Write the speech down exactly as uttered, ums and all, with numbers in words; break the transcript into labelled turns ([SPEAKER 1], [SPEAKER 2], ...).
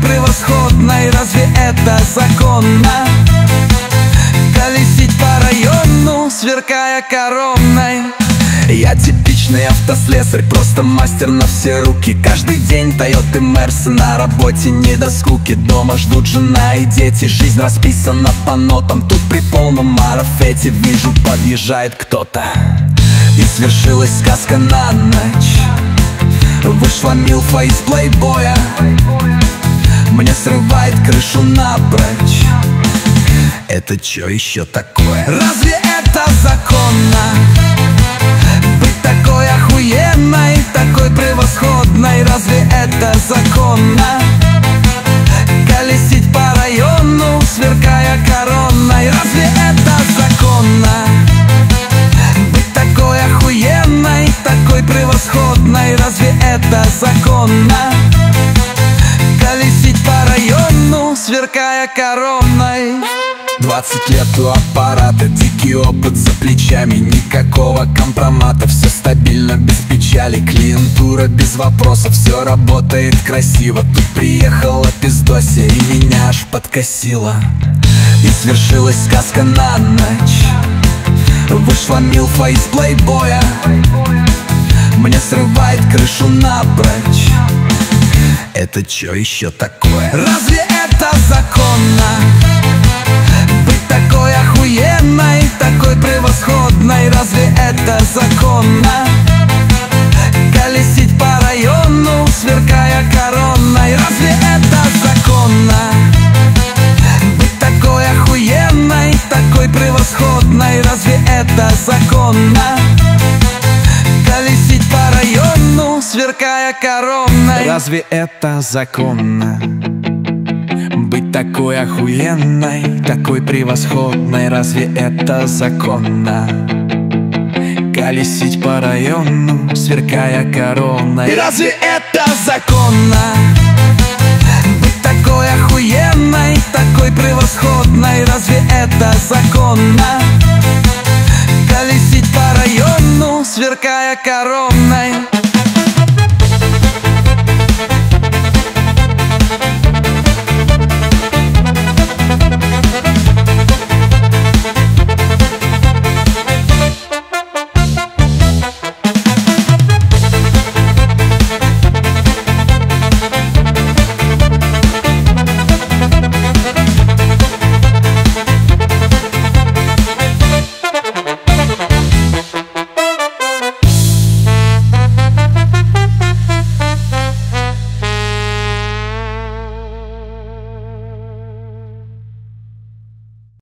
[SPEAKER 1] превосходной, разве это законно? Колесить по району, сверкая короной. Я типичный автослесарь, просто мастер на все руки. Каждый день Тойоты Мерсы, на работе не до скуки. Дома ждут жена и дети, жизнь расписана по нотам. Тут при полном марафете вижу, подъезжает кто-то. И свершилась сказка на ночь. Вышла милфа из плейбоя, мне срывает крышу напрочь. Это чё еще такое? Разве это законно? Быть такой охуенной, такой превосходной, разве это законно? Колесить по району, сверкая короной, разве это законно? Быть такой охуенной, такой превосходной, разве это законно? Колесить по району, сверкая короной. Двадцать лет у аппарата, дикий опыт за плечами. Никакого компромата, все стабильно, без печали. Клиентура без вопросов, все работает красиво. Тут приехала пиздося и меня аж подкосила. И свершилась сказка на ночь. Вышла милфа из плейбоя, мне срывает крышу напрочь. Это чё еще такое? Разве это законно? Быть такой охуенной, такой превосходной, разве это законно? Колесить по району, сверкая короной, разве это законно? Быть такой охуенной, такой превосходной, разве это законно? Колесить по району, сверкая короной. Разве это законно? Быть такой охуенной, такой превосходной, разве это законно? Колесить по району, сверкая короной. Разве это законно? Быть такой охуенной, такой превосходной, разве это законно? Колесить по району, сверкая короной.